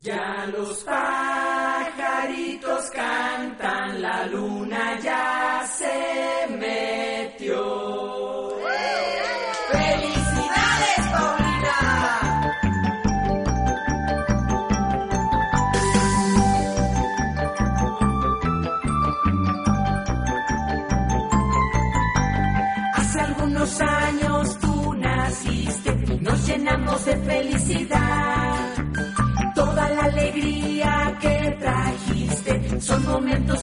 Ya los pajaritos cantan, la luna ya se metió. ¡Felicidades, Paulina! Hace algunos años tú naciste y nos llenamos de felicidad. Toda la alegría que trajiste son momentos